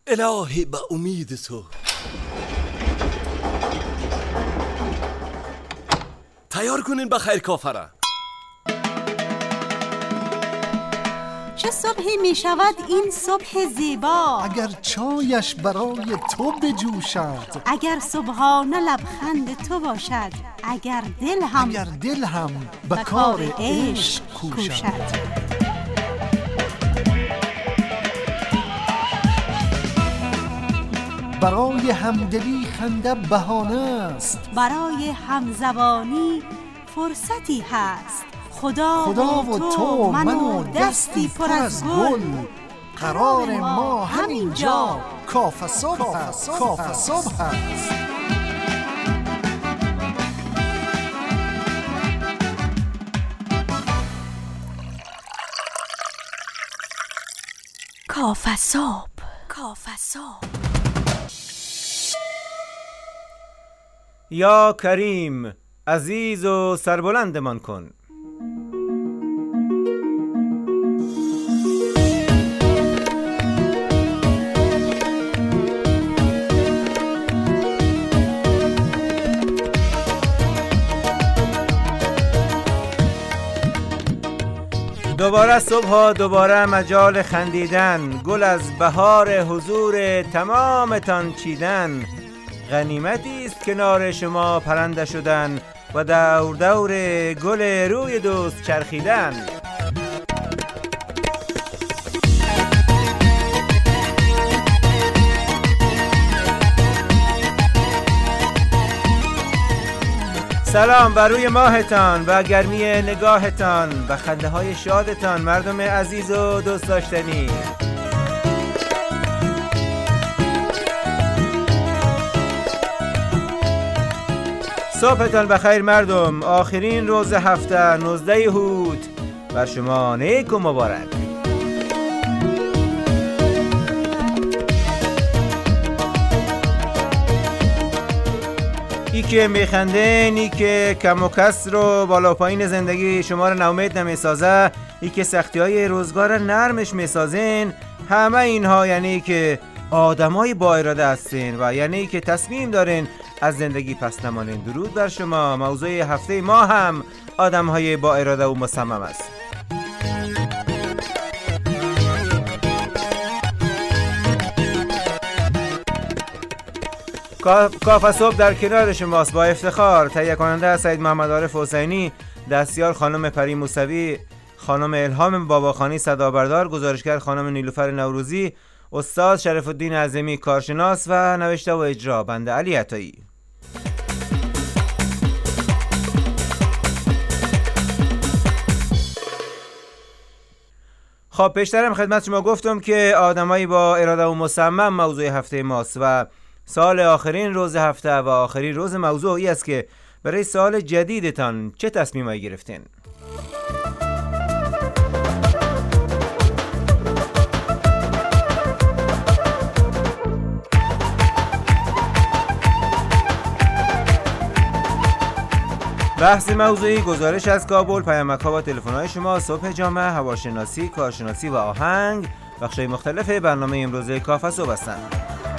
الهی به امید تو. تیار کنین بخیر کافره. چه صبحی می شود این صبح زیبا، اگر چایش برای تو بجوشد، اگر صبحانه لبخند تو باشد، اگر دل هم به کار عشق کوشد. برای همدلی خنده بهانه است، برای همزبانی فرصتی هست. خدا و تو من و دستی پر از گل، قرار ما همینجا کافه صبح است. کافه صبح. یا کریم عزیز و سربلندمان کن. دوباره صبح، دوباره مجال خندیدن، گل از بهار حضور تمامتان چیدن. غنیمتی است کنار شما پرنده شدن و دور دور گل روی دوست چرخیدن. سلام بر روی ماهتان و گرمی نگاهتان و خنده های شادتان، مردم عزیز و دوست داشتنی. صبحتان بخیر مردم. آخرین روز هفته 19 هوت بر شما نیک و مبارک. ای که میخندین، ای که کم و کسر و بالا پایین زندگی شما رو ناامید نمیسازه، ای که سختی های روزگار نرمش میسازین، همه اینها یعنی که آدمای با اراده هستین و یعنی که تصمیم دارین از زندگی پس نمانین. درود بر شما. موضوع هفته ما هم آدمهای با اراده و مصمم است. کافه صبح در کنار شماست. با افتخار تهیه کننده سید محمد عارف حسینی، دستیار خانم پری موسوی، خانم الهام باباخانی صدابردار، گزارشگر خانم نیلوفر نوروزی، استاد شریف الدین اعظمی کارشناس و نوشته و اجرا بنده علی عطایی. خب پیشترم خدمت شما گفتم که آدمایی با اراده و مصمم موضوع هفته ماست و سال آخرین روز هفته و آخرین روز موضوعی است که برای سال جدیدتان چه تصمیمایی گرفتین؟ بحث موضوعی، گزارش از کابل، پیامک‌ها و تلفن‌های شما، صبح جامعه، هواشناسی، کارشناسی و آهنگ، بخش‌های مختلف برنامه امروزه کافه صبح هستند.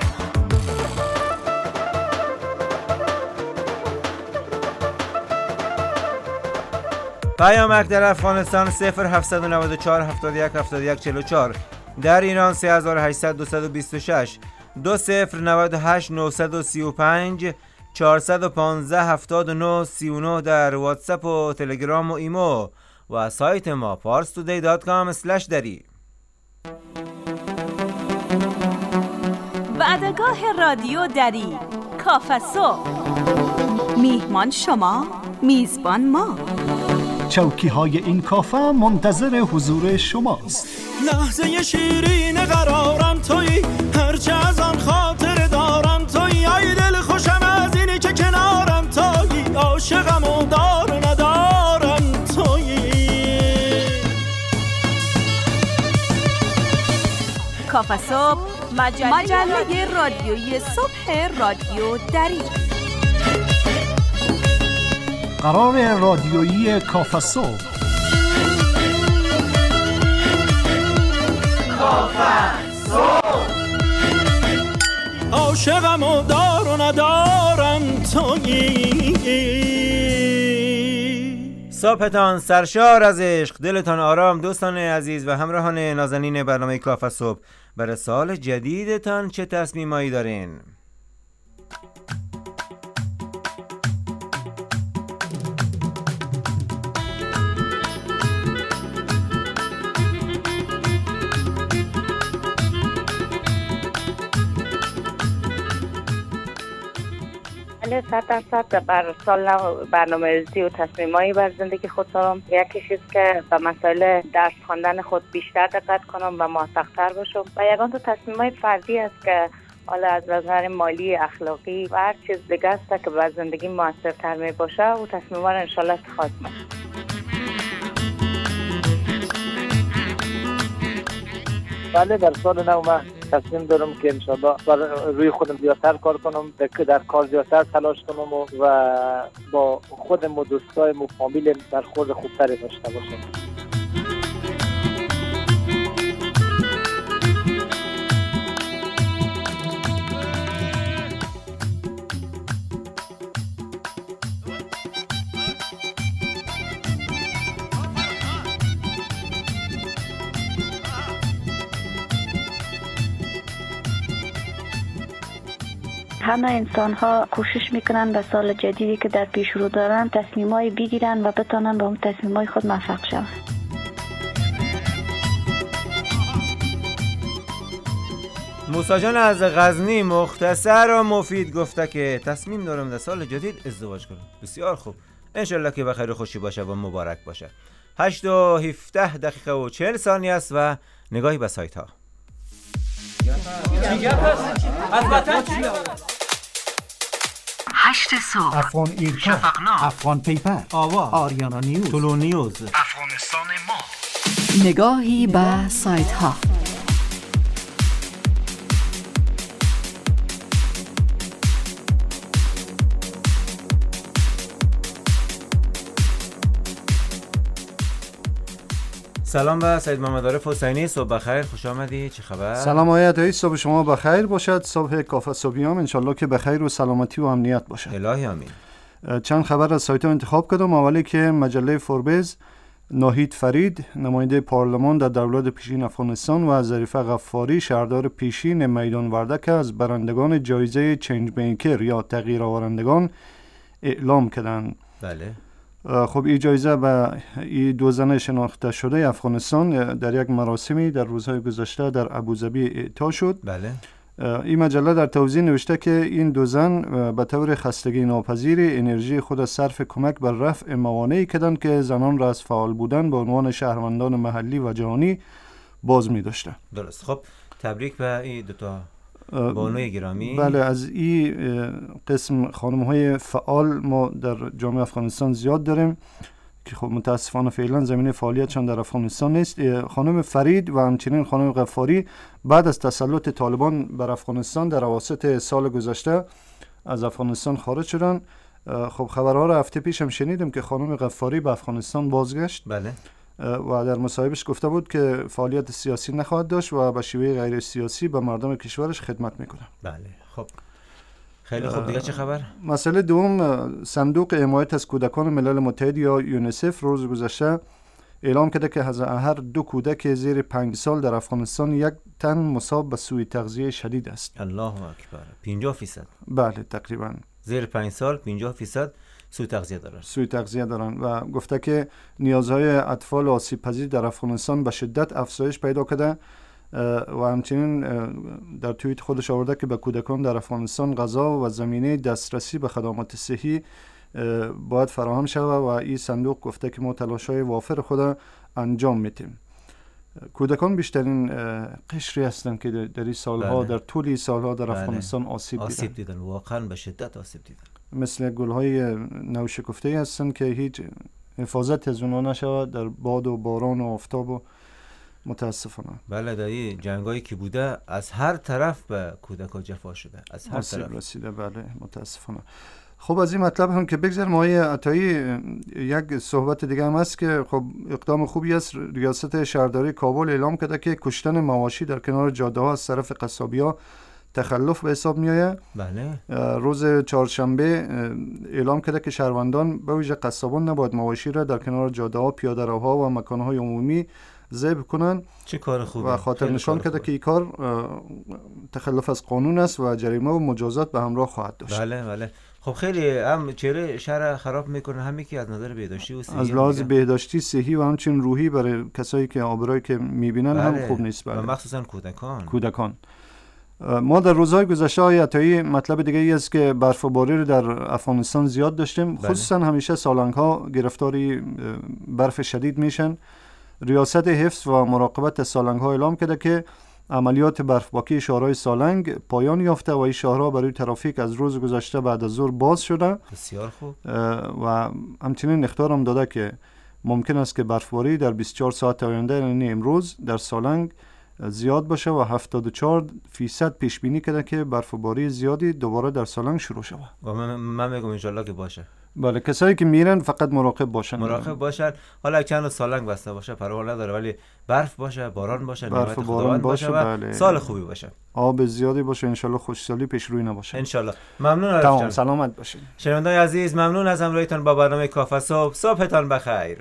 پیامک در افغانستان 0794 71 71 44، در ایران 3800 226 2098 935 415 79 39، در واتساپ و تلگرام و ایمو و سایت ما parstoday.com/dari. وعدگاه رادیو دری، کافه صبح. میهمان شما، میزبان ما. چوکی های این کافه منتظر حضور شماست. لحظه شیرین قرارم تویی، هرچه از آن خاطر دارم تویی. ای دل خوشم از اینی که کنارم تویی، عاشقم و دار ندارم تویی. کافه صبح، مجله رادیویی صبح رادیو دری. قرار رادیویی کافه صبح. کافه صبح. عاشقم و دار و ندارم تویی. صبحتان سرشار از عشق، دلتان آرام دوستان عزیز و همراهان نازنین برنامه کافه صبح. برای سال جدیدتان چه تصمیمایی دارین؟ بله 100% بر سال نو برنامه ریزی و تصمیمایی بر زندگی خود دارم. یکیش است که به مسائل درس خواندن خود بیشتر دقت کنم و موفق‌تر باشم و یگان تو تصمیمای فردی است که حالا از نظر مالی، اخلاقی و هر چیز دیگه است که بر زندگی موثرتر می باشه و تصمیم‌ها را انشالله اتخاذ کنم. بله در سال نو من تصمیم دارم که انشالله روی خودم زیادتر کار کنم، در کار زیادتر تلاش کنم و با خودم و دوستایم و فامیلم در خود خوبتری داشته باشم. همه انسان ها کوشش میکنن به سال جدیدی که در پیش رو دارن تصمیمای بگیرن و بتونن با اون تصمیمای خود موفق شون. موسی جان از غزنی مختصر و مفید گفته که تصمیم دارم در سال جدید ازدواج کنم. بسیار خوب، انشالله که بخیر و خوشی باشه و مبارک باشه. 8:17 دقیقه و 40 ثانیه است و نگاهی به سایت ها. از وطن 8 صبح افغان ایرکا، شفقنامه، افغان پیپر، آوا، آریانا نیوز، طلو نیوز، افغانستان ما. نگاهی به سایت ها. سلام به سید محمد عارف حسینی. صبح بخیر، خوش آمدی. چه خبر؟ سلام آقای عطایی، صبح شما بخیر باشد. صبح کافه صبحیام انشالله که بخیر و سلامتی و امنیت باشد. الهی آمین. چند خبر از سایت ها انتخاب کردم. اولی که مجله فوربز ناهید فرید نماینده پارلمان در دولت پیشین افغانستان و ظریف غفاری شهردار پیشین میدان وردک از برندگان جایزه چنج میکر یا تغییر آورندگان اعلام کردند. بله. خب این جایزه به این دو زن شناخته شده افغانستان در یک مراسمی در روزهای گذشته در ابوظبی اعطا شد. بله. این مجله در توضیح نوشته که این دو زن به طور خستگی ناپذیر انرژی خود صرف کمک بر رفع موانعی کردند که زنان را از فعال بودن به عنوان شهروندان محلی و جهانی باز می داشته. درست. خب تبریک به این دوتا بانوی گرامی. بله، از این قسم خانم های فعال ما در جامعه افغانستان زیاد داریم که خب متاسفانه فعلا زمینه فعالیتشان در افغانستان نیست. خانم فرید و همچنین خانم غفاری بعد از تسلط طالبان بر افغانستان در اواسط سال گذشته از افغانستان خارج شدن. خب خبرها را هفته پیش هم شنیدیم که خانم غفاری به افغانستان بازگشت. بله. و در مصاحبهش گفته بود که فعالیت سیاسی نخواهد داشت و به شیوه غیر سیاسی به مردم کشورش خدمت میکنه. بله. خب خیلی خوب، دیگه چه خبر؟ مسئله دوم، صندوق حمایت از کودکان ملل متحد یا یونیسف روز گذشته اعلام کرده که از هر 2 کودک زیر 5 سال در افغانستان 1 تن مصاب به سوء تغذیه شدید است. الله اکبر. 50%. بله تقریبا. زیر 5 سال 50% سوء تغذیه دارن و گفته که نیازهای اطفال آسیب پذیر در افغانستان به شدت افزایش پیدا کرده و همچنین در توییت خودش آورده که به کودکان در افغانستان غذا و زمینه دسترسی به خدمات صحی باید فراهم شود و این صندوق گفته که ما تلاش‌های وافر خود انجام میدیم. کودکان بیشترین قشری هستند که در این سالها در طول این سالها در افغانستان آسیب دیدن. واقعا به شدت آسیب دیدن. مثل گل‌های نوشکفته هستند که هیچ حفاظت از اونها نشود در باد و باران و آفتاب و متاسفانه. بله، در این جنگایی که بوده از هر طرف به کودکان جفا شده، از هر طرف رسیده. بله متاسفانه. خب از این مطلب هم که بگذاریم آقای عطایی، یک صحبت دیگه هم هست که خب اقدام خوبی است. ریاست شهرداری کابل اعلام کرده که کشتن مواشی در کنار جاده ها از طرف قصابی‌ها تخلف به حساب میآید. بله. روز چهارشنبه اعلام کرده که شهروندان به ویژه قصابان نباید مواشی را در کنار جاده‌ها، پیاده‌روها و مکان‌های عمومی ذبح کنند. چه کار خوبه. و خاطر نشان کرده که این کار تخلف از قانون است و جریمه و مجازات به همراه خواهد داشت. بله. خب خیلی هم چهره شهر خراب میکنه، هم که از نظر بهداشتی و صحی، از لحاظ بهداشتی، صحی و همچنین روحی برای کسایی که آبرایی که میبینن هم خوب نیست. و مخصوصا کودکان. ما در روزهای گذشته های عطایی مطلب دیگه ای است که برفباری رو در افغانستان زیاد داشتیم. خصوصا همیشه سالنگ ها گرفتاری برف شدید میشن. ریاست حفظ و مراقبت سالنگ ها اعلام کرده که عملیات برفباکی شهرهای سالنگ پایان یافته و این شهرها برای ترافیک از روز گذشته بعد از ظهر باز شده. بسیار خوب. و همچنین اخطار هم داده که ممکن است که برفباری در 24 ساعت آینده یعنی امروز در سالنگ زیاد باشه و 74% پیش بینی کرده که برفباری زیادی دوباره در سالنگ شروع شود. و من میگم ان شاءالله که باشه. بله، کسایی که میرن فقط مراقب باشن. حالا چند سالنگ بسته باشه پروا نداره، ولی برف باشه، باران باشه، برف و باران باشه و بله. سال خوبی باشه، آب زیادی باشه، ان شاءالله خوشسالی پیش روی نباشه ان شاءالله. ممنون. تمام سلامت باشین شنوندگان عزیز، ممنون از همراهیتان با برنامه کافه صبح. صبحتان بخیر.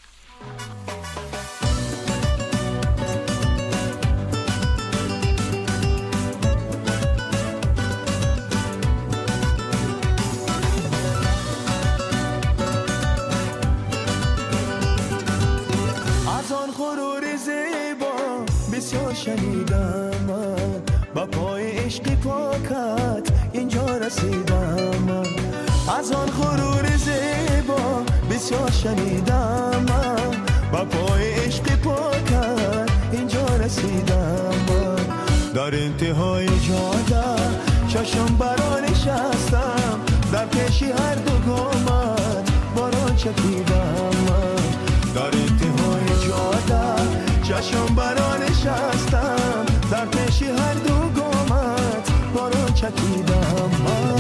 شنیدم من با پای عشق پاکت اینجا رسیدم من، از آن غرور زیبا بسیار شنیدم من، با پای عشق پاکت اینجا رسیدم من، در انتهای جاده چشم برا نشستم، در پیش هر دو گامت باران چکیدم من، در انتهای جاده چشم برا نشستم، در پیش هر دو گامت باران چکیدم من.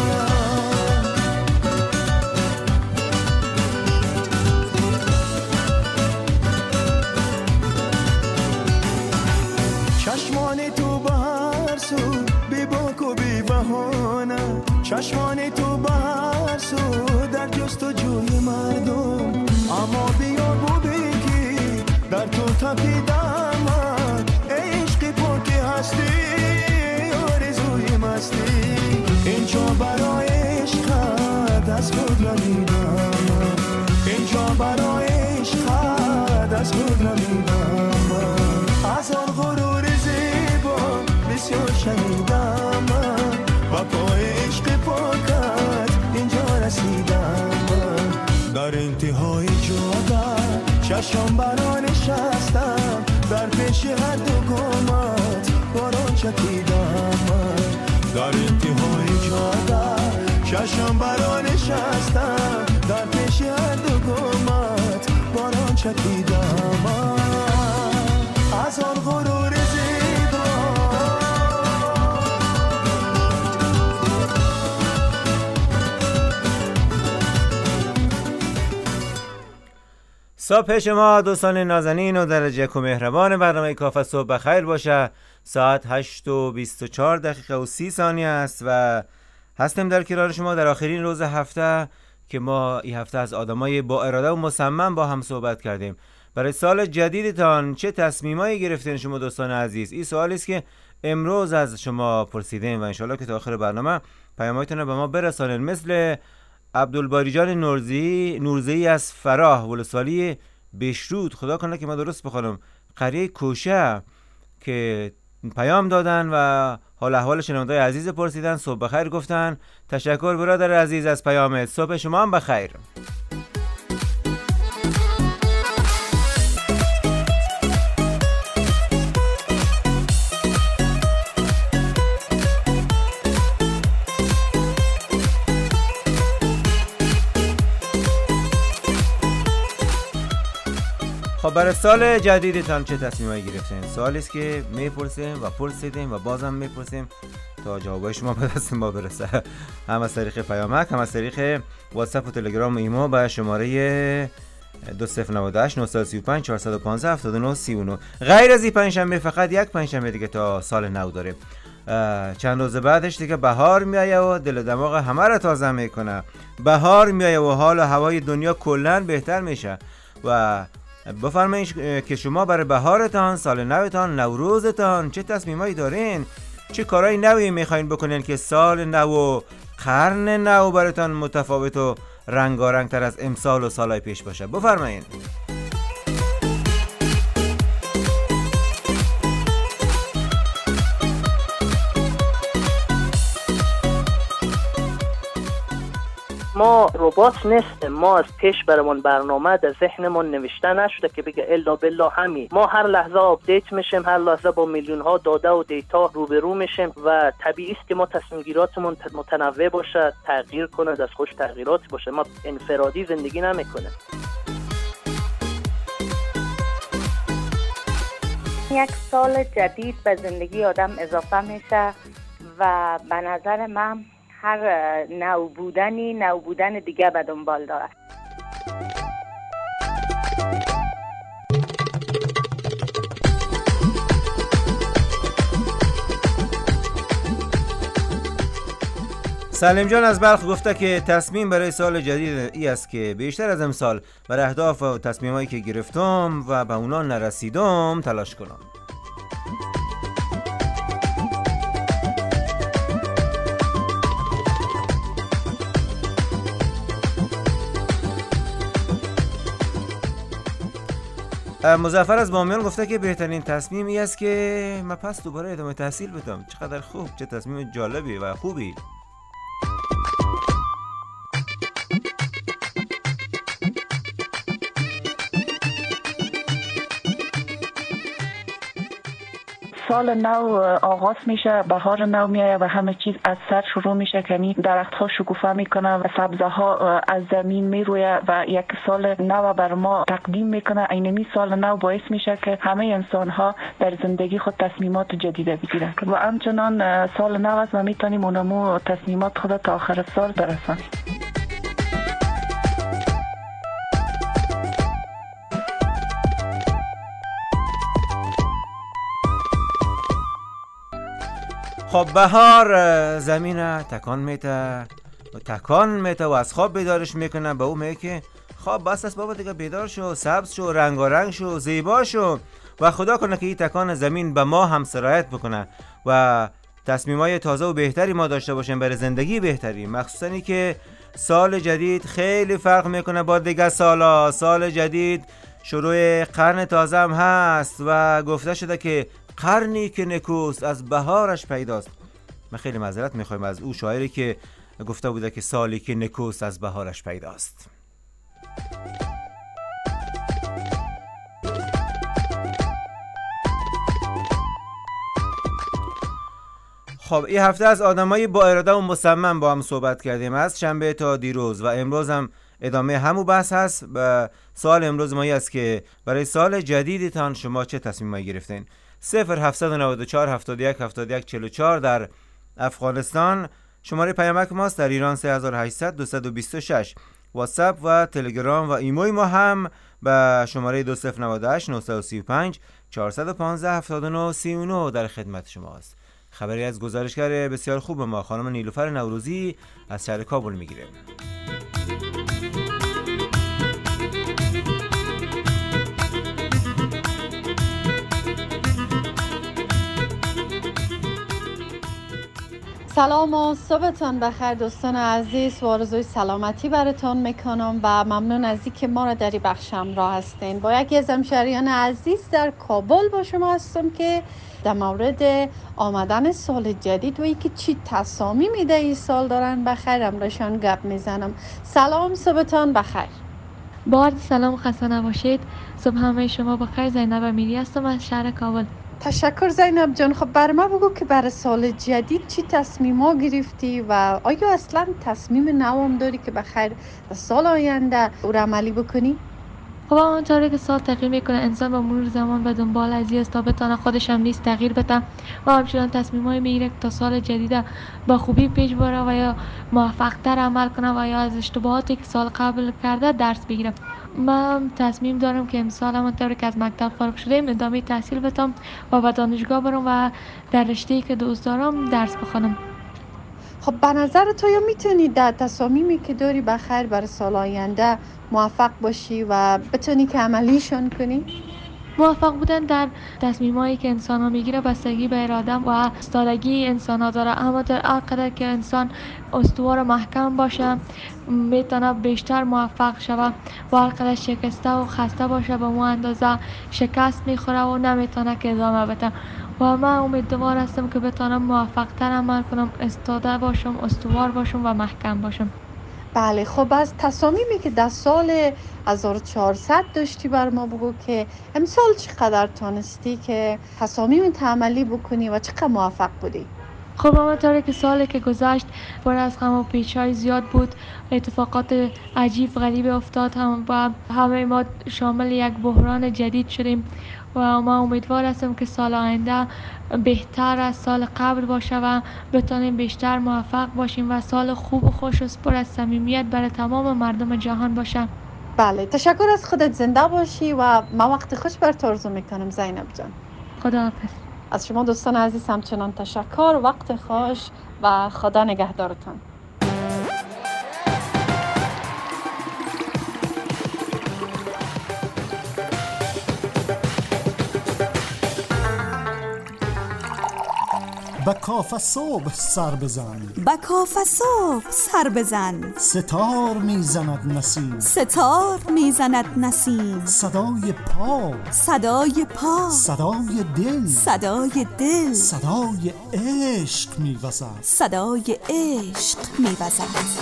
چشمان تو به هر سو بی باک و بی بهانه، چشمان تو به هر سو در جستجوی مردم، اما بیا بگی در تو تپیدم من، عشق پاکی هستی آرزوی مستی، اینجا برای عشقت از خود رمیدم، اینجا برای عشقت از خود رمیدم، از آن غرور زیبا بسیار شنیدم من، با پای عشق پاکت اینجا رسیدم من، در انتهای جاده چشم برا نشستم، در پیش هر دو گامت باران چکیدم من، در انتهای جاده چشم برا نشستم، در پیش هر دو گامت باران چکیدم من، از آن غرور زیبا. صبح شما دوستان نازنین و درجه و مهربان برنامه کافه صبح بخیر باشه. ساعت 8:24 و 30 است و هستیم در کنار شما در آخرین روز هفته که ما این هفته از آدمای با اراده و مصمم با هم صحبت کردیم. برای سال جدیدتان چه تصمیمایی گرفتین شما دوستان عزیز؟ این سوالی است که امروز از شما پرسیدیم و انشالله که تا آخر برنامه پیاماتون رو به ما برسانید. مثل عبدالباری جان نورزی از فراه ولسوالی بشرود، خدا کنه که ما درست بخونم، قریه کوشه، که پیام دادن و حال احوال شنوندگان عزیز پرسیدن، صبح بخیر گفتن. تشکر برادر عزیز از پیامت. صبح شما هم بخیر. خب برای سال جدیدتان چه تصمیمایی گرفتین؟ سوالی است که میپرسیم و پرسیدیم و بازم میپرسیم تا جوابای شما به دست ما برسه، هم از طریق پیامک، هم از طریق واتساپ و تلگرام و ایمو به شماره 2098 935 415 79 39. غیر از این پنجشنبه فقط یک پنجشنبه دیگه تا سال نو داره. چند روز بعدش دیگه بهار میایه و دل دماغ همه رو تازه میکنه. بهار میایه و حال و هوای دنیا کلاً بهتر میشه. و بفرمایید که شما برای بهارتان، سال نوتان، نوروزتان چه تصمیمایی دارین؟ چه کارهای نوی میخواین بکنین که سال نو و قرن نو براتون متفاوت و رنگارنگ تر از امسال و سالهای پیش باشه؟ بفرمایید. ما ربات نیستیم، ما از پیش برامون برنامه در ذهنمون نوشته نشده که بگه الا بالله همین. ما هر لحظه آپدیت میشیم، هر لحظه با میلیون ها داده و دیتا روبرو میشیم و طبیعی است که ما تصمیم گیراتمون متنوع باشه، تغییر کنه، از خوش تغییراتی باشه. ما انفرادی زندگی نمیکنیم. یک سال جدید به زندگی آدم اضافه میشه و به نظر من هر نو بودن دیگه به دنبال داره. سلیم جان از بلخ گفته که تصمیم برای سال جدید ای است که بیشتر از امسال برای اهداف و تصمیمایی که گرفتم و به اونا نرسیدم تلاش کنم. مظفر از بامیان گفته که بهترین تصمیمی است که من پس دوباره ادامه تحصیل بدم. چقدر خوب، چه تصمیم جالبی و خوبی. سال نو آغاز میشه، بهار نو میایه و همه چیز از سر شروع میشه. کمی درخت ها شکوفه میکنه و سبزه ها از زمین میرویه و یک سال نو بر ما تقدیم میکنه. اینمی سال نو باعث میشه که همه انسان ها در زندگی خود تصمیمات جدیده بگیرن و همچنان سال نو است و میتونیم اونمو تصمیمات خود تا آخر سال برسانیم. خب بهار زمین تکان میته و از خواب بیدارش میکنه. به اون میگه که خواب بس است بابا دیگه، بیدار شو، سبز شو، رنگارنگ شو، زیبا شو و خدا کنه که این تکان زمین به ما هم سرایت بکنه و تصمیمای تازه و بهتری ما داشته باشیم برای زندگی بهتری. مخصوصا ای که سال جدید خیلی فرق میکنه با دیگه سالا. سال جدید شروع قرن تازه هم هست و گفته شده که قرنی که نکوست از بهارش پیداست. من خیلی معذرت میخوایم از او شاعری که گفته بوده که سالی که نکوست از بهارش پیداست. خب این هفته از آدمای با اراده و مصمم با هم صحبت کردیم، از شنبه تا دیروز و امروز هم ادامه همون بحث هست. و سوال امروز ما است که برای سال جدیدتان شما چه تصمیمایی گرفتین؟ 0794 71 71 44 در افغانستان شماره پیامک ماست، در ایران 3800 226. واتساپ و تلگرام و ایموی ما هم به شماره 2098 935 415 79 39 در خدمت شماست. خبری از گزارشگر بسیار خوب ما خانم نیلوفر نوروزی از شهر کابل میگیره. سلام و صبحتان بخیر دوستان عزیز و آرزوی سلامتی براتون میکنم و ممنون از اینکه ما را در این بخش همراه هستین. با یکی از همشهریان عزیز در کابل با شما هستم که در مورد آمدن سال جدید و اینکه چی تصامیمی در این سال دارن بخیر امرشان گپ میزنم. سلام، صبحتان بخیر. با عرض سلام، خسته نباشید. صبح همه شما بخیر. زینب امیری هستم از شهر کابل. تشکر زینب جان. خب بر ما بگو که برای سال جدید چی تصمیم‌ها گرفتی و آیا اصلا تصمیم نوام داری که بخیر سال آینده او را عملی بکنی؟ خب اونطوری که سال تغییر میکنه انسان با مرور زمان به دنبال ازی است تا بتونه خودش هم نیست تغییر بده و همچنان تصمیم‌های میگیره تا سال جدید با خوبی پیش بره و یا موفق‌تر عمل کنه و یا از اشتباهاتی که سال قبل کرده درس بگیره. من تصمیم دارم که امسال همونطور که از مکتب فارغ شدیم ادامه تحصیل بدم و به دانشگاه برم و در رشته‌ای که دوست دارم درس بخونم. خب به نظر تو یا میتونی در تصامیمی که داری بخیر برای سال آینده موفق باشی و بتونی که عملیشون کنی؟ موفق بودن در تصمیمایی که انسان ها میگیره بستگی به اراده و استادگی انسان ها داره، اما در هر قدر که انسان استوار محکم باشه میتونه بیشتر موفق شود و هر قدر شکسته و خسته باشه به اون اندازه شکست میخوره و نمیتونه که ادامه بده. و من امیدوار هستم که بتونم موفق تر عمل کنم، استاده باشم، استوار باشم و محکم باشم. بله، خب از تصامیمی که در سال 1400 داشتی بر ما بگو که امسال چقدر تانستی که تصامیم عملی بکنی و چقدر موفق بودی؟ خب همونطوری که سالی که گذشت پر از غم و پیچ‌های زیاد بود، اتفاقات عجیب غریب افتاد و همه ما شامل یک بحران جدید شدیم و ما امیدوار هستم که سال آینده بهتر از سال قبل باشه و بتونیم بیشتر موفق باشیم و سال خوب و خوش و پر از صمیمیت برای تمام مردم جهان باشه. بله، تشکر از خودت، زنده باشی و ما وقت خوش برات آرزو میکنم زینب جان. خداحافظ. از شما دوستان عزیز همچنان تشکر، وقت خوش و خدا نگهدارتان. به کاف صبح سر بزن، به کاف صبح سر بزن، ستار میزند نسیم، ستار میزند نسیم، صدای پا، صدای پا، صدای دل، صدای دل، صدای عشق میوزد، صدای عشق میوزد.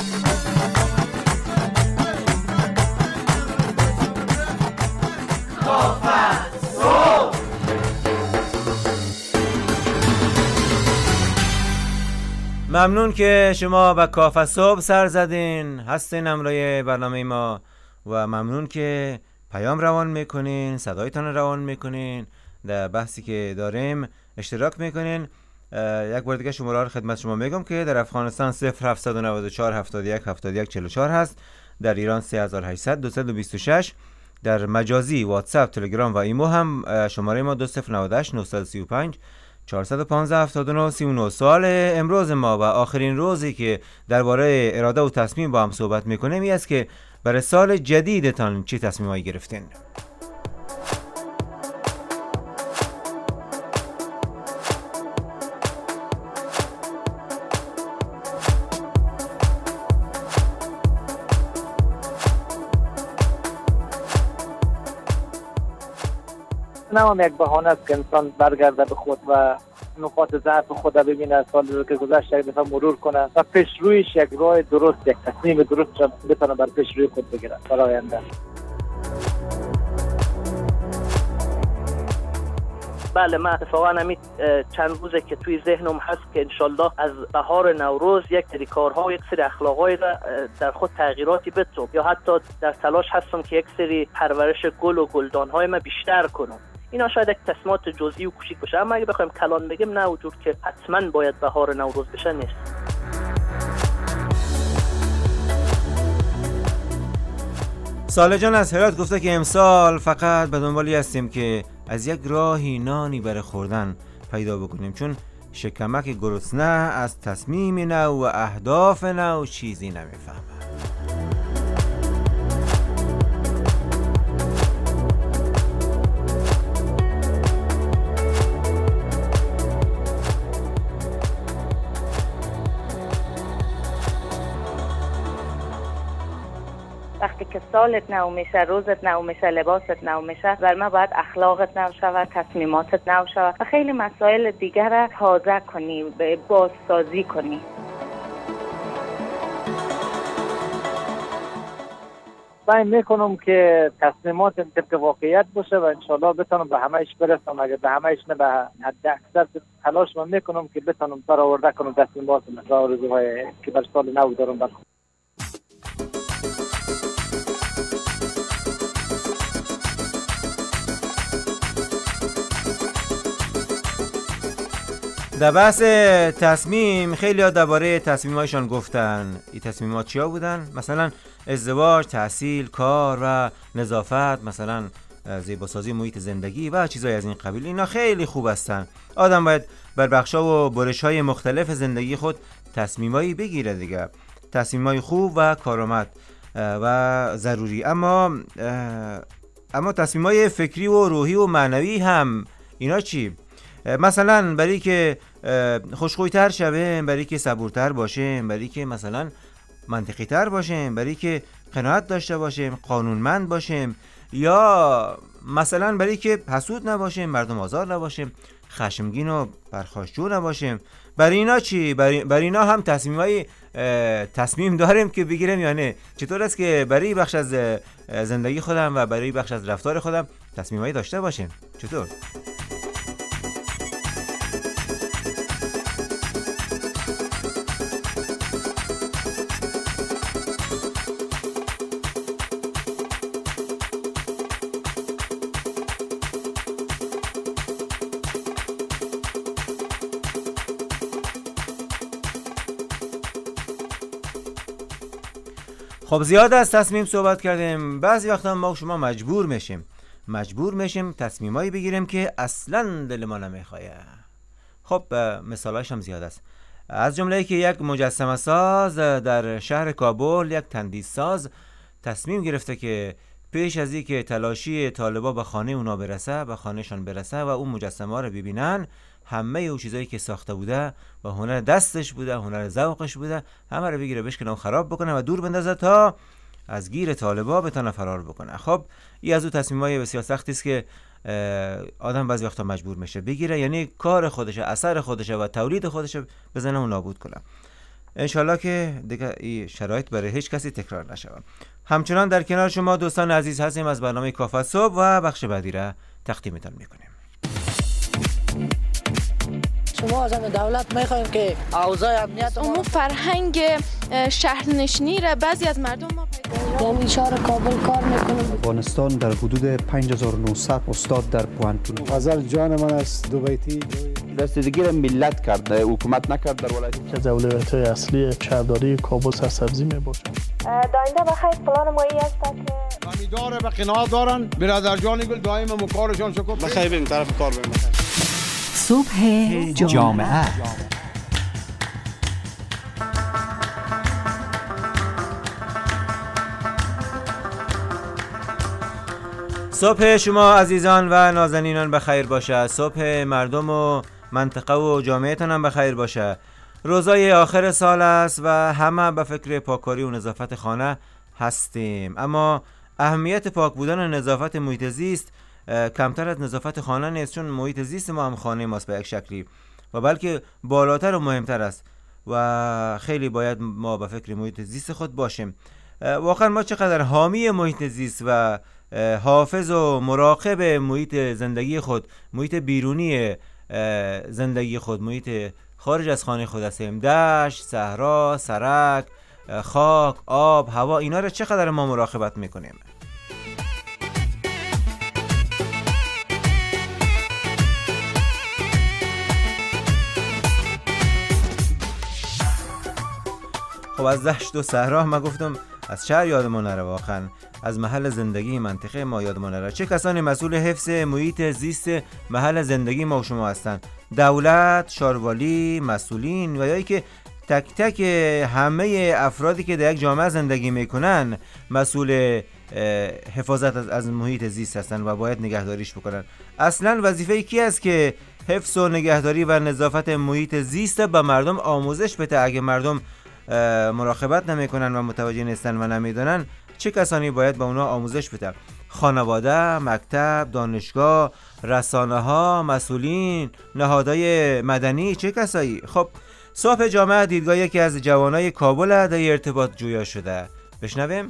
کاف صبح. ممنون که شما به کاف صبح سر زدین، هستین همراه برنامه ما و ممنون که پیام روان میکنین، صدایتان روان میکنین، در بحثی که داریم اشتراک میکنین. یک بار دیگه شماره رو خدمت شما میگم که در افغانستان 0794 71 71 44 هست، در ایران 3800 226، در مجازی واتساپ، تلگرام و ایمو هم شماره ما 2098 935 415 79 39. سوال امروز ما و آخرین روزی که درباره اراده و تصمیم با هم صحبت میکنیم این است که برای سال جدیدتان چه تصمیمایی گرفتین؟ نمام یک بهانه است که انسان برگرده به خود و نقاط ضعف خود ببینه، سالی رو که گذشت یک دفعه مرور کنه و پیش رویش یک راه درست، یک تصمیم درست را بتونه بر پیش روی خود بگیره برای آینده. بله، من اتفاقا همین چند روزه که توی ذهنم هست که انشالله از بهار نوروز یک سری کارها و یک سری اخلاقای را در خود تغییراتی بدم، یا حتی در تلاش هستم که یک سری پرورش گل و گلدانهای من بیشتر کنم. اینا شاید یک تصمیمات جزئی و کوچیک باشه، اما اگه بخوایم کلان بگیم نه وجود که حتما باید بهار نوروز بشه نیست. ساله جان از هرات گفته که امسال فقط به دنبالی هستیم که از یک راهی نانی برای خوردن پیدا بکنیم، چون شکمک گرسنه از تصمیم نو و اهداف نو چیزی نمیفهمه. وقتی که سالت نو میشه، روزت نو میشه، لباست نو میشه، بر من باید اخلاقت نو شود، تصمیماتت نو شود و خیلی مسائل دیگر را تازه کنی، بازسازی کنی. سعی میکنم که تصمیمات طبق واقعیت باشه و انشالله بتونم به همهش برسم. اگر به همهش نه، به حد اکثر تلاش میکنم که بتونم برآورده کنم تصمیمات و آرزوهای که بر سال نو دارم برخورد. در بحث تصمیم خیلی ها درباره تصمیمایشان گفتن. این تصمیمات چیا بودن؟ مثلا ازدواج، تحصیل، کار و نظافت، مثلا زیباسازی محیط زندگی و چیزای از این قبیل. اینا خیلی خوب هستن. آدم باید بر بخشا و برش‌های مختلف زندگی خود تصمیمایی بگیره دیگه، تصمیمای خوب و کارآمد و ضروری. اما تصمیمای فکری و روحی و معنوی هم، اینا چی؟ مثلا برای که خوشخوی‌تر شویم، برای که صبورتر باشیم، برای که مثلا منطقی‌تر باشیم، برای که قناعت داشته باشیم، قانونمند باشیم، یا مثلا برای که حسود نباشیم، مردم آزار نباشیم، خشمگین و پرخاشجو نباشیم. برای اینا چی؟ برای اینا هم تصمیم داریم که بگیریم یا نه؟ چطور است که برای بخش از زندگی خودم و برای بخش از رفتار خودم تصمیمایی داشته باشیم؟ چطور؟ خب زیاد از تصمیم صحبت کردیم. بعضی وقتا ما شما مجبور میشیم تصمیمایی بگیریم که اصلا دل ما نمیخواد. خب مثالاش هم زیاد است، از جمله که یک مجسمه ساز در شهر کابل، یک تندیس ساز، تصمیم گرفته که پیش از اینکه تلاشی طالبا به خانه اونا برسه، به خانهشان برسه و اون مجسمه رو ببینن، همه اون چیزایی که ساخته بوده و هنر دستش بوده، هنر ذوقش بوده، همه رو بگیره بشکنه و خراب بکنه و دور بندازه تا از گیر طالبا بتونه فرار بکنه. خب این از اون تصمیمای بسیار سختی است که آدم بعضی وقتا مجبور میشه بگیره، یعنی کار خودشه، اثر خودشه و تولید خودشه بزنه و نابود کنه. انشالله که دیگه این شرایط برای هیچ کسی تکرار نشه. همچنان در کنار شما دوستان عزیز هستیم از برنامه کافه صبح و بخش بعدی را تقدیمتان میکنیم. شما از دولت میخوایم که اوضاع امنیت اون فرهنگ شهرنشینی را بعضی از مردم ما در شهر کابل کار میکنم. افغانستان در حدود 5900 استاد در پوانتون. غزل جان من است دو بیتی رسیدگی را ملت کرده، حکومت نکرد. در ولایت که از اولویت‌های اصلی شهرداری کابل سرسبزی میباشد. داینده بخیر پلان مایی است که امیدواره و قناعت دارن. برادر جان گل دائم مکارشان شکر بخیر بریم طرف کار بریم. صبح جامعه. صبح شما عزیزان و نازنینان بخیر باشه. صبح مردم و منطقه و جامعهتان هم بخیر باشه. روزای آخر سال است و همه به فکر پاککاری و نظافت خانه هستیم، اما اهمیت پاک بودن و نظافت محیط زیست کمتر از نظافت خانه نیست، چون محیط زیست ما هم خانه ماست به یک شکلی و بلکه بالاتر و مهمتر است و خیلی باید ما به فکر محیط زیست خود باشیم. واقعا ما چقدر حامی محیط زیست و حافظ و مراقب محیط زندگی خود، محیط بیرونی زندگی خود، محیط خارج از خانه خود هستیم. دشت، صحرا، سرک، خاک، آب، هوا، اینا رو چقدر ما مراقبت میکنیم. خب از دشت و صحرا ما گفتم، از شهر یادمون نره، واقعا از محل زندگی منطقه ما یادمون نره. چه کسانی مسئول حفظ محیط زیست محل زندگی ما و شما هستند؟ دولت، شاروالی، مسئولین و یا که تک تک همه افرادی که در یک جامعه زندگی میکنن مسئول حفاظت از محیط زیست هستن و باید نگهداریش بکنن. اصلا وظیفه کی است که حفظ و نگهداری و نظافت محیط زیست به مردم آموزش بده؟ اگه مردم مراقبت نمیکنن و متوجه نیستن و نمیدونن، چه کسانی باید به اونا آموزش بده؟ خانواده، مکتب، دانشگاه، رسانه ها، مسئولین، نهادهای مدنی، چه کسایی؟ خب صبح جامعه دیدگاه یکی از جوانای کابل در ارتباط جویا شده. بشنویم.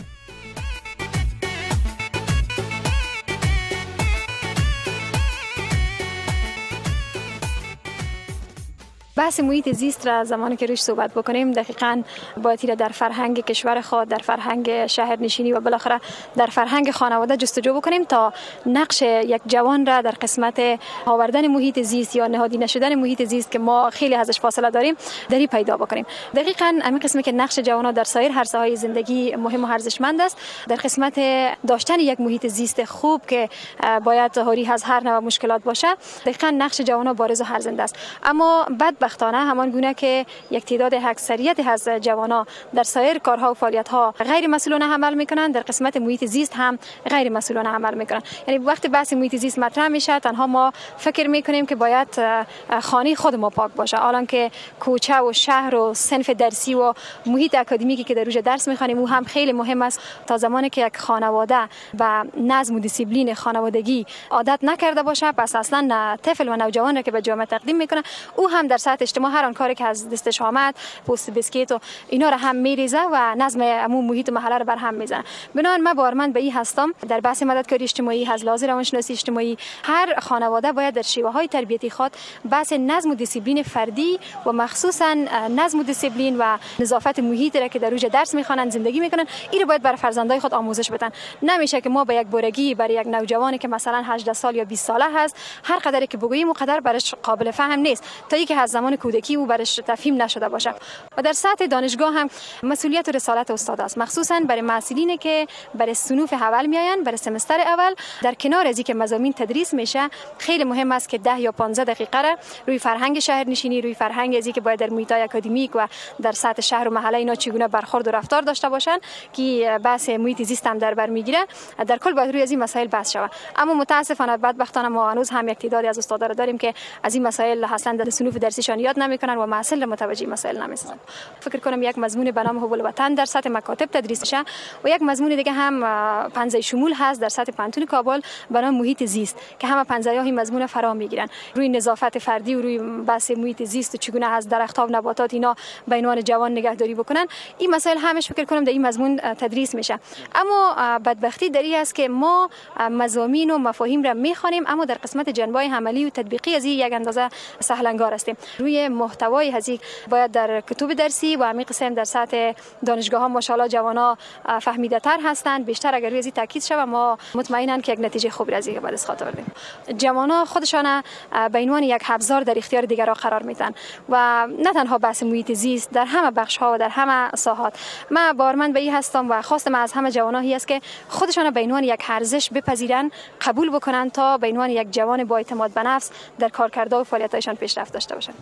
بحث محیط زیست را زمانی که روش صحبت بکنیم دقیقاً باید در فرهنگ کشور خود، در فرهنگ شهرنشینی و بالاخره در فرهنگ خانواده جستجو بکنیم تا نقش یک جوان را در قسمت آوردن محیط زیست یا نهادی نشدن محیط زیست که ما خیلی ازش فاصله داریم دری پیدا بکنیم. دقیقاً همین قسمی که نقش جوانان در سایر عرصه‌های زندگی مهم و ارزشمند است، در قسمت داشتن یک محیط زیست خوب که باید حاوی از هر نوع مشکلات باشه، دقیقاً نقش جوانان بارز و ارزنده است. اما بدبختانه همان گونه که یک تعداد اکثریت از جوانان در سایر کارها و فعالیت‌ها غیر مسئولانه عمل میکنند، در قسمت محیط زیست هم غیر مسئولانه عمل میکنند. یعنی وقتی بحث محیط زیست مطرح میشه تنها ما فکر میکنیم که باید خانه خود ما پاک باشه، حالان که کوچه و شهر و صنف درسی و محیط اکادمیکی که در روش درس میخوانیم او هم خیلی مهم است. تا زمانی که یک خانواده و نظم و دیسیپلین خانوادگی عادت نکرده باشه، پس اصلا طفل و نوجوان را که به جامعه تقدیم میکنه او هم در سطح اجتماع هر آن کاری که از دستش آمد، پوست بسکیت و اینا را هم میریزه و نظم عموم محیط محله را بر هم میزنه. بنابراین من باورمند به این هستم در بحث مددکاری اجتماعی از لحاظ روانشناسی اجتماعی هر خانواده باید در شیوه‌های تربیتی خود بحث نظم و دیسیپلین فردی و مخصوصا نظم و دیسیپلین و نظافت محیط را که در روش درس میخوانند زندگی میکنن این رو باید بر فرزندای خود آموزش بدن. نمیشه که ما به یک بورگی برای یک نوجوانی که مثلا 18 سال یا 20 ساله هست هر قدری که بگوییم اون قدر برش قابل فهم نیست تا اینکه از زمان کودکی او برش تفهیم نشده باشه. و در سطح دانشگاه هم مسئولیت و رسالت استاد است، مخصوصا برای محصلینی که برای صنوف اول میآیند، برای سمستر اول. در کنار از اینکه مضامین تدریس میشه خیلی مهم است که 10 یا 15 دقیقه را روی فرهنگ شهرنشینی، روی فرهنگ از اینکه باید در محیط‌های اکادمیک و در سطح شهر و محله اینا چگونه برخورد و رفتار داشته باشن که بحث محیط زیست هم در بر میگیره. در کل باید روی از این مسائل بحث شود. اما متاسفانه بدبختانه ما هنوز هم یک تعدادی از استادا را داریم که از این مسائل اصلا در صنوف درسیشان یاد نمیکنن و محصل متوجه مسائل نمیشن. فکر کنم یک مضمون به نام حب الوطن در سطح مکاتب تدریس میشه و یک مضمون دیگه هم پنځه شمول هست در سطح پانتون کابل به نام محیط زیست که همه پنځه این مضمون فرا میگیرن روی نظافت فردی و روی بحث محیط زیست چگونه از درخت‌ها و نباتات اینا به عنوان جوان نگهداری بکنن. این مسائل همش فکر کنم در این مضمون تدریس میشه. اما بدبختی در این است که ما مضامین و مفاهیم را میخوانیم اما در قسمت جنبه‌های عملی و تطبیقی از یک اندازه سهلنگار هستیم. روی محتوای هزی باید در کتب درسی و همین قسم در سطح دانشگاه ها ماشاءالله جوانا فهمیده تر هستند. بیشتر اگر روی این تاکید شود ما مطمئنم که یک نتیجه خوبی از این بعد از خاطر بردیم. جوانا خودشان به عنوان یک ابزار در اختیار دیگران قرار میدن و نه تنها بحث محیط زیست در همه بخش ها و در همه ساحات. من باورمند به این هستم و خواستم از همه جوانا است که خودشان به عنوان یک ارزش بپذیرن، قبول بکنن تا به عنوان یک جوان با اعتماد به نفس در کارکردها و فعالیت‌هایشان پیشرفت داشته باشند.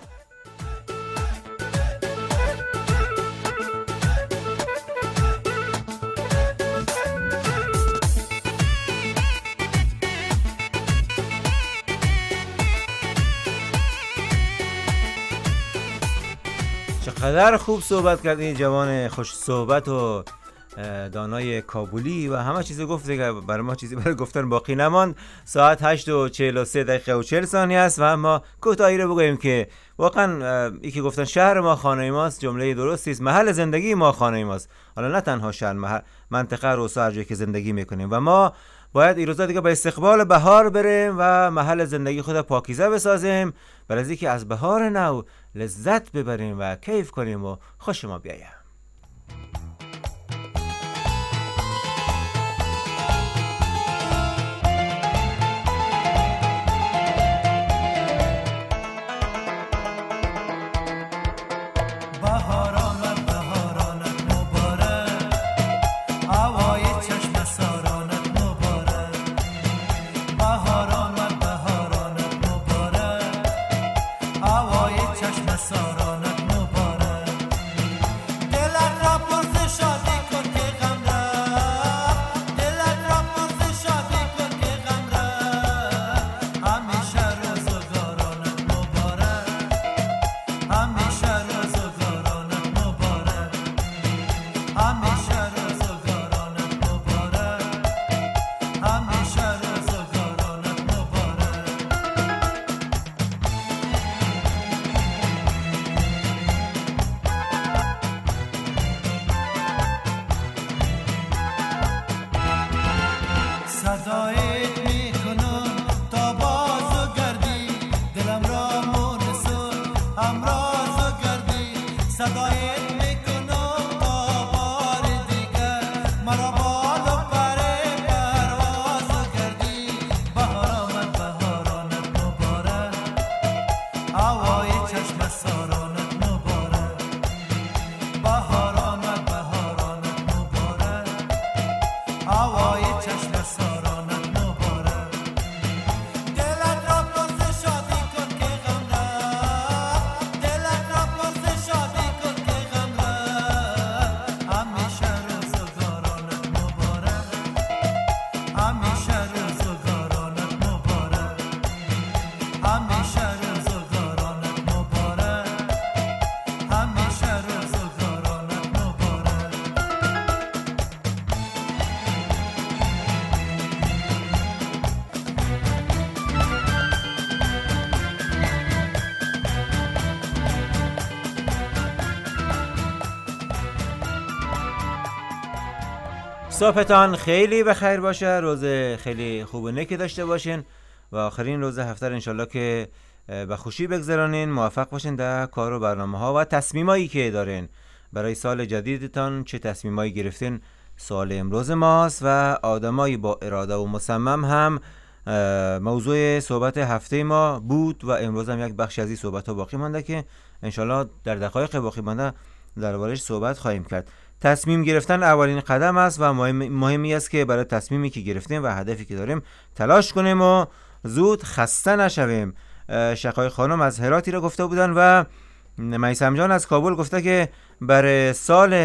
چقدر خوب صحبت کرد این جوان خوش صحبت و دانای کابلی و همه چیز گفت دیگه. برای ما چیزی برای گفتن باقی نماند. ساعت 8:43 است و اما کوتاهی رو بگوییم که واقعا یکی گفتن شهر ما خانه ماست جمله درستی است. محل زندگی ما خانه ماست. حالا نه تنها شهر، منطقه روستا هر جایی که زندگی میکنیم و ما باید این روزا دیگه به استقبال بهار بریم و محل زندگی خود پاکیزه بسازیم برای از اینکه از بهار نو لذت ببریم و کیف کنیم و خوش ما بیایم. هوای چشم سارانت مبارک صبحتان خیلی بخیر باشه، روز خیلی خوب و نیکی داشته باشین و آخرین روز هفته رو انشالله که به خوشی بگذرانین، موفق باشین در کار و برنامه ها و تصمیمایی که دارین برای سال جدیدتان. چه تصمیمایی گرفتین سال امروز ماست و آدمایی با اراده و مصمم هم موضوع صحبت هفته ما بود و امروز هم یک بخش از این صحبت ها باقی مانده که انشالله در دقایق باقی مانده درباره‌اش صحبت خواهیم کرد. تصمیم گرفتن اولین قدم است و مهمی است که برای تصمیمی که گرفتیم و هدفی که داریم تلاش کنیم و زود خسته نشویم. شقای خانم از هراتی را گفته بودن و میثم جان از کابل گفته که برای سال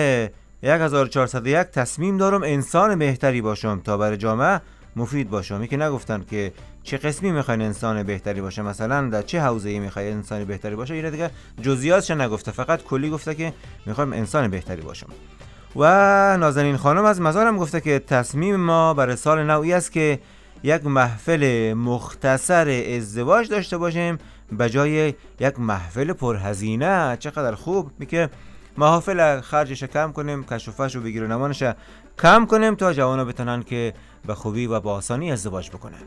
1401 تصمیم دارم انسان بهتری باشم تا برای جامعه مفید باشم. یکی نگفتن که چه قسمی میخواین انسان بهتری باشه، مثلا در چه حوزه‌ای میخوای انسان بهتری باشه، اینه دیگه جزئیاتش نگفته، فقط کلی گفته که میخوایم انسان بهتری باشم. و نازنین خانم از مزارم گفته که تصمیم ما برای سال نوئی است که یک محفل مختصر ازدواج داشته باشیم به جای یک محفل پرهزینه. چقدر خوب میگه محافل خرجش کم کنیم، کشوفش و بگیر و نمانش کم کنیم تا جوانا بتونن که به خوبی و با آسانی ازدواج بکنن.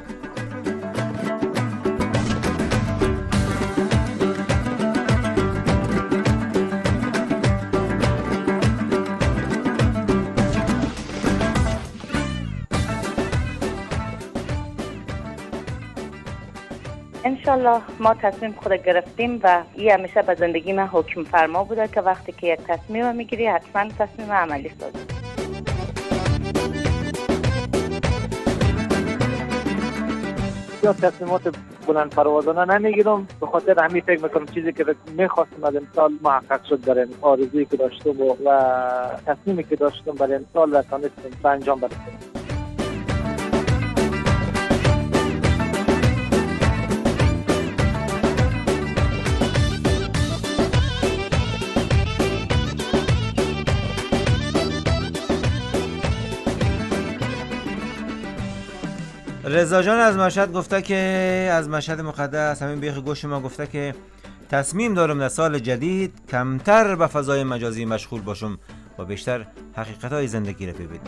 انشالله ما تصمیم خود گرفتیم و این همیشه به زندگی من حکم فرما بوده که وقتی که یک تصمیم میگیری حتما تصمیم عملی سازی. یا تصمیمات بلند پروازانه نمیگیرم، به خاطر همین فکر میکنم چیزی که میخواستم از امسال محقق شد برای آرزویی که داشتم و تصمیمی که داشتم برای امسال را تونستم به انجام برسونم. رضا جان از مشهد گفته که از مشهد مقدس همین بیخ گوش ما گفته که تصمیم دارم در سال جدید کمتر به فضای مجازی مشغول باشم و بیشتر حقیقت‌های زندگی را ببینم.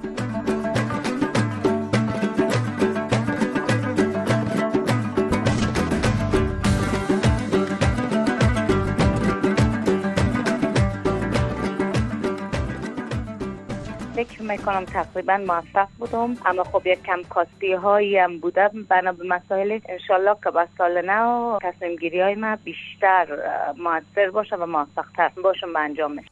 فکر میکنم تقریبا موفق بودم، اما خب یک کم کاستی هایی هم بوده بنا به مسائل. انشالله که با سال نو تصمیم گیری های من بیشتر موثر باشه و موفق تر باشم به انجامش.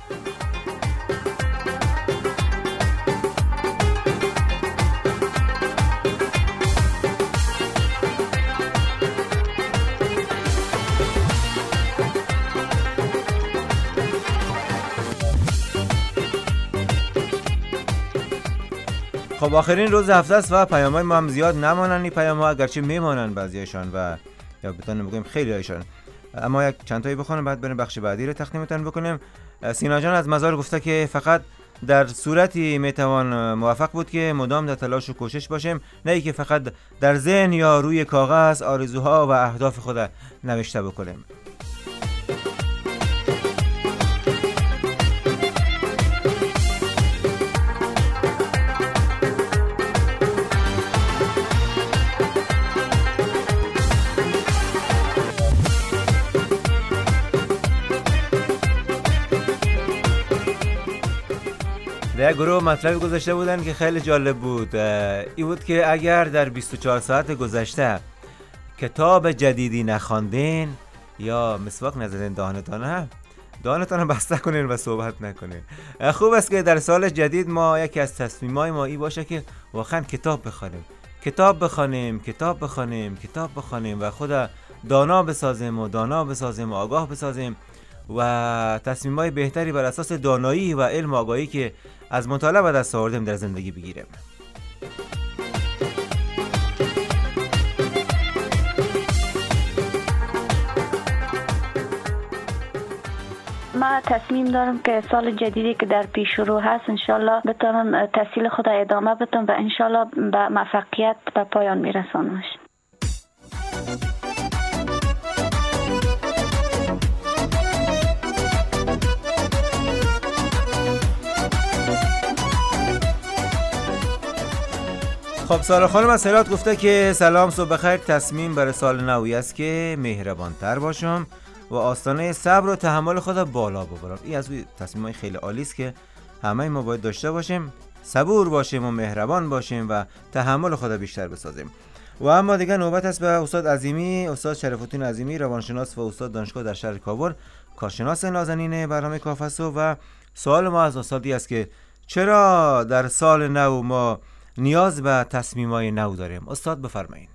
خب آخرین روز هفته است و پیام‌های ما هم زیاد نمانن. این پیام‌ها اگرچه میمانن بعضیشان و یا بتونیم بگیم خیلی هایشان، اما یک چند تایی بخونم بعد بریم بخش بعدی رو تقدیمتون بکنیم. سینا جان از مزار گفته که فقط در صورتی میتوان موفق بود که مدام در تلاش و کوشش باشیم، نه اینکه فقط در ذهن یا روی کاغذ آرزوها و اهداف خود نوشته بکنیم. یک گروه مطلبی گذاشته بودن که خیلی جالب بود. این بود که اگر در 24 ساعت گذشته کتاب جدیدی نخواندین یا مسواک نزدین دهانتان بسته کنین و صحبت نکنین. خوب است که در سال جدید ما یکی از تصمیمای ما این باشه که واقعا کتاب بخونیم و خود دانا بسازیم و آگاه بسازیم و تصمیمای بهتری بر اساس دانایی و علم و آگاهی که از مطالعه به دست آوردیم در زندگی بگیریم. ما تصمیم دارم که سال جدیدی که در پیش رو هست انشالله بتونم تحصیل خود ادامه بدم و انشالله به موفقیت به پایان میرسانمش. خب سارا خانم از هرات گفته که سلام صبح بخیر، تصمیم برای سال نوی است که مهربانتر باشم و آستانه صبر و تحمل خود بالا ببرم. این از اون تصمیمای خیلی عالی است که همه ما باید داشته باشیم، صبور باشیم و مهربان باشیم و تحمل خود بیشتر بسازیم. و اما دیگه نوبت است به استاد عظیمی، استاد شرف‌الدین عظیمی، روانشناس و استاد دانشگاه در شهر کابل، کارشناس نازنین برنامه کافسو. و سوال ما از استادی است که چرا در سال نو ما نیاز به تصمیمای نو داریم؟ استاد بفرمایید.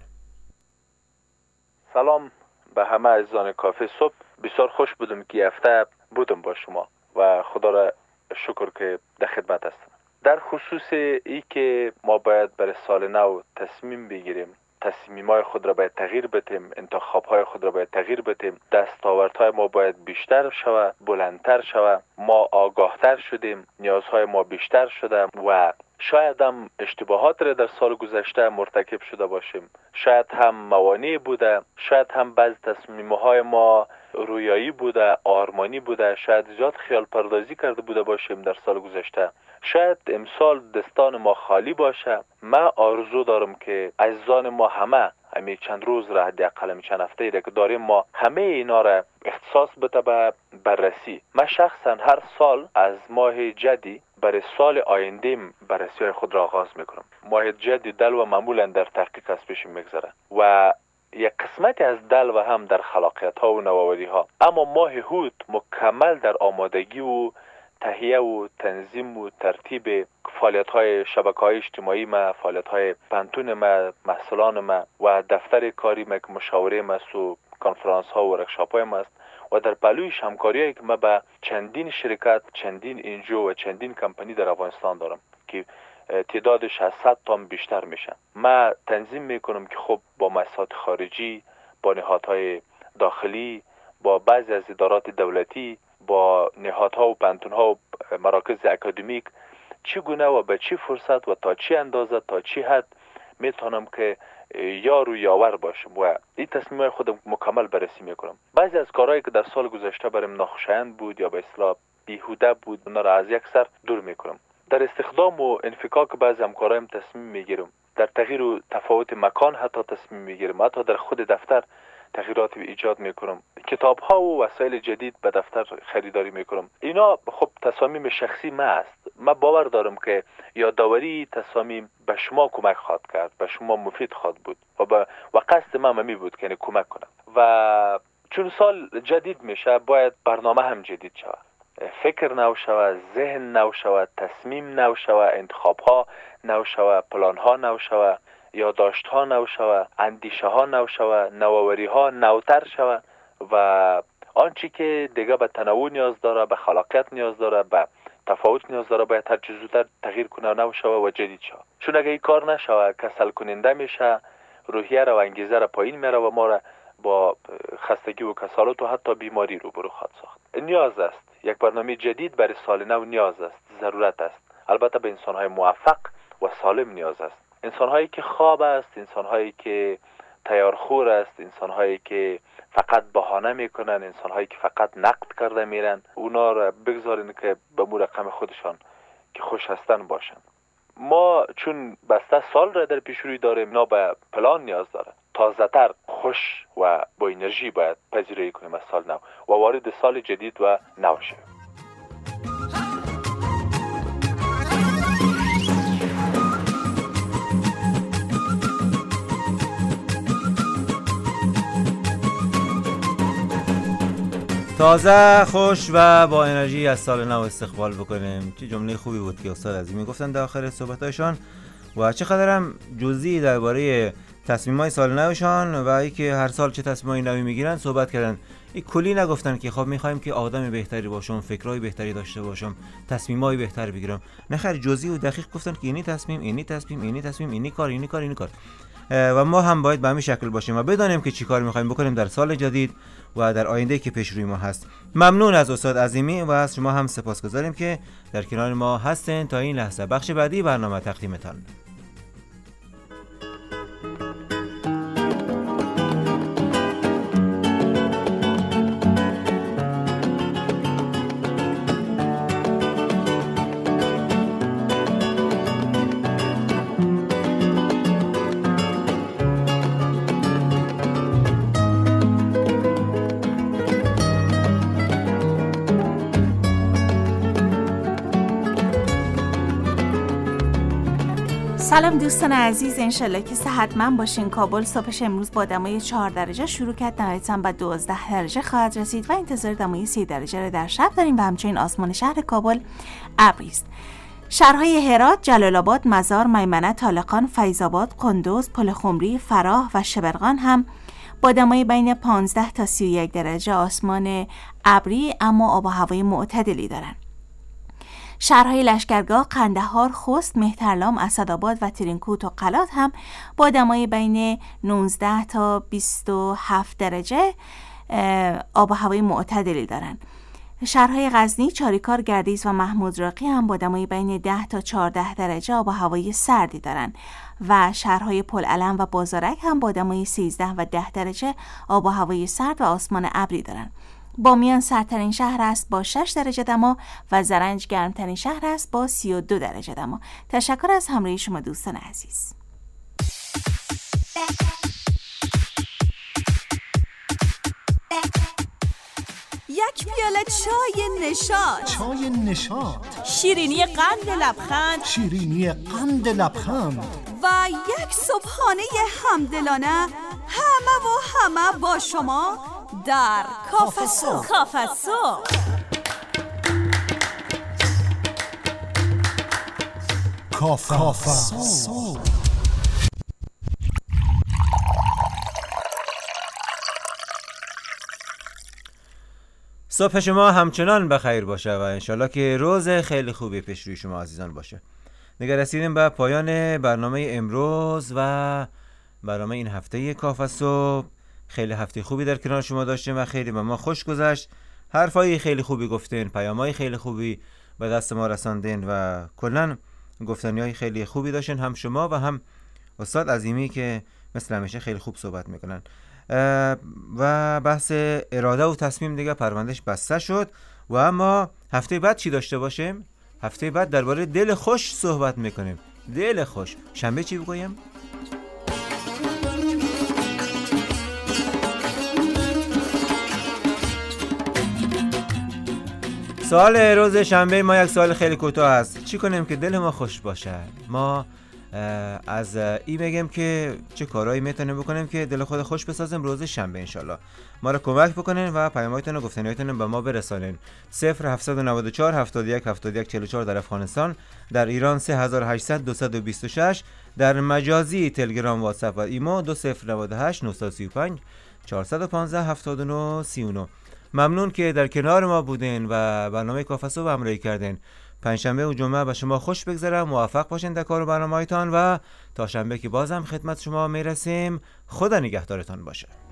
سلام به همه عزیزان کافه صبح. بسیار خوش بودم که هفته بودم با شما و خدا را شکر که در خدمت هستم. در خصوص ای که ما باید برای سال نو تصمیم بگیریم، تصمیمای خود را باید تغییر بدیم، انتخابهای خود را باید تغییر بدیم، دستاوردهای ما باید بیشتر شود، بلندتر شود، ما آگاهتر شدیم، نیازهای ما بیشتر شده و شاید هم اشتباهات را در سال گذشته مرتکب شده باشیم، شاید هم موانع بوده، شاید هم بعض تصمیم‌های ما رویایی بوده، آرمانی بوده، شاید زیاد خیال پردازی کرده بوده باشیم در سال گذشته، شاید امسال دستان ما خالی باشه. من آرزو دارم که عزیزان ما همه همین چند روز را، حداقل چند هفته را که داریم، ما همه اینا را اختصاص بده به بررسی. من شخصا هر سال از ماه جدی برای سال آینده بررسی خود را آغاز میکنم. ماه جدی دل و معمولا در تحقیق از پیش میگذره و یک قسمتی از دل و هم در خلاقیت ها و نوآوری ها، اما ماه هود مکمل در آمادگی و تهیه و تنظیم و ترتیب فعالیت های شبکه های اجتماعی ما، فعالیت های پانتون ما، محصولان ما و دفتر کاری ما که مشاوره ما و کنفرانس ها و ورکشاپ های ما است و در پلویش همکاری که ما با چندین شرکت، چندین انجو و چندین کمپانی در افغانستان دارم که تعدادش از 100 تا بیشتر میشن. ما تنظیم میکنم که خب با مؤسسات خارجی، با نهادهای داخلی، با بعضی از ادارات دولتی، با نهادها و پانتون‌ها و مراکز اکادمیک چگونه و به چه فرصت و تا چه اندازه، تا چه حد میتونم که یار و یاور باشم و این تصمیم‌های خودم مکمل بررسی میکنم. بعضی از کارهایی که در سال گذشته برام ناخوشایند بود یا به اصطلاح بیهوده بود، اونا را از یک سر دور میکنم. در استخدام و انفکاک بعضی همکارایم تصمیم میگیرم. در تغییر و تفاوت مکان حتی تصمیم میگیرم. حتی در خود دفتر تغییرات ایجاد میکنم. کتاب ها و وسایل جدید به دفتر خریداری میکنم. اینا خب تصامیم شخصی من است. من باور دارم که یادآوری تصامیم به شما کمک خواهد کرد، به شما مفید خواهد بود و قصد من می بود که یعنی کمک کنم. و چون سال جدید میشه باید برنامه هم جدید شود. فکر نو شود، ذهن نو شود، تصمیم نو شود، انتخاب ها نو شود، پلان ها نو شود، یادداشت ها نو شود، اندیشه ها نو شود، نوآوری ها نوتر شود و آنچه که دیگه به تنوع نیاز داره، به خلاقیت نیاز داره، به تفاوت نیاز داره، باید هر چه زودتر تغییر کنه و نو شود و جدید شود. چون اگه این کار نشود کسل کننده میشه، روحیه را و انگیزه را پایین میره و ما را با خستگی و کسالت و حتی بیماری روبرو خواهد ساخت. نیاز است یک برنامه جدید برای سال نو، نیاز است، ضرورت است. البته به انسان‌های موفق و سالم نیاز است. انسان‌هایی که خواب است، انسان‌هایی که تیارخور است، انسان‌هایی که فقط بهانه میکنن، انسان‌هایی که فقط نقد کرده میرن، اونا را بگذارین که به مو رقم خودشان که خوش هستن باشن. ما چون بسته سال را در پیش روی داریم، اینا به پلان نیاز داره. تازه‌تر، خوش و با انرژی باید پذیرایی کنیم از سال نو و وارد سال جدید و نو شویم. تازه خوش و با انرژی از سال نو استقبال بکنیم. چه جمله خوبی بود که استاد عظیمی گفتن در آخر صحبتاشان و چقدر هم جزئی درباره تصمیم‌های سال نوشان و اینکه هر سال چه تصمیم‌های نوی میگیرن صحبت کردن. این کلی نگفتن که خب می‌خوایم که آدم بهتری باشم، فکرای بهتری داشته باشم، تصمیم‌های بهتری بگیرم. نه خیر، جزئی و دقیق گفتن که اینی تصمیم، اینی کار. و ما هم باید به همین شکل باشیم و بدانیم که چی کار می‌خوایم بکنیم در سال جدید و در آینده که پیش روی ما هست. ممنون از استاد عظیمی و از شما هم سپاسگزاریم که در کنار ما هستین تا این لحظه. بخش بعدی برنامه تقدیمتان. سلام دوستان عزیز، انشالله که صحتمند باشین. کابل صبحش امروز با دمای 4 درجه شروع کرد، نهایتاً به 12 درجه خواهد رسید و انتظار دمای 3 درجه را در شب داریم و همچنین آسمان شهر کابل ابری است. شهرهای هرات، جلال آباد، مزار، میمنه، طالقان، فیض آباد، قندوز، پل خمری، فراه و شبرغان هم با دمای بین 15 تا 31 درجه آسمان ابری اما آب و هوای معتدلی دارند. شهرهای لشکرگاه، قندهار، خوست، مهترلام، اسدآباد و ترینکوت و قلات هم با دمای بین 19 تا 27 درجه آب و هوای معتدلی دارند. شهرهای غزنی، چاریکار، گردیز و محمود راقی هم با دمای بین 10 تا 14 درجه آب و هوای سردی دارند و شهرهای پلعلم و بازارک هم با دمای 13 و 10 درجه آب و هوای سرد و آسمان ابری دارند. بامیان سردترین شهر است با 6 درجه دما و زرنج گرمترین شهر است با 32 درجه دما. تشکر از همراهی شما دوستان عزیز. یک پیاله چای نشاط، شیرینی قند لبخند و یک صبحانه همدلانه، همه با شما در کافه صبح. صبح شما همچنان بخیر باشه و انشالله که روز خیلی خوبی پیش روی شما عزیزان باشه. دیگه رسیدیم به پایان برنامه امروز و برنامه این هفته کافه صبح. خیلی هفته خوبی در کنار شما داشتیم و خیلی به ما خوش گذشت. حرفای خیلی خوبی گفتین، پیامای خیلی خوبی به دست ما رساندین و کلاً گفتنیای خیلی خوبی داشتین، هم شما و هم استاد عظیمی که مثل همیشه خیلی خوب صحبت میکنن. و بحث اراده و تصمیم دیگه پروندهش بسته شد و اما هفته بعد چی داشته باشیم؟ هفته بعد درباره دل خوش صحبت میکنیم. دل خوش. شنبه چی بگویم؟ سوال روز شنبه ما یک سوال خیلی کوتاه است. چی کنیم که دل ما خوش باشه؟ ما از این بگیم که چه کارهایی میتونیم بکنیم که دل خود خوش بسازیم روز شنبه انشالله. ما را کمک بکنین و پیامایتون و گفتنیاتون به ما برسانین. 0794 71 71 44 در افغانستان، در ایران 3800 226، در مجازی تلگرام، واتساپ و ایمو 2098 935 415 79 39. ممنون که در کنار ما بودین و برنامه کافه صبح همراهی کردین. پنجشنبه و جمعه به شما خوش بگذره، موفق باشین در کار و برنامه‌هایتان و تا شنبه که بازم خدمت شما میرسیم. خدا نگهدارتان باشه.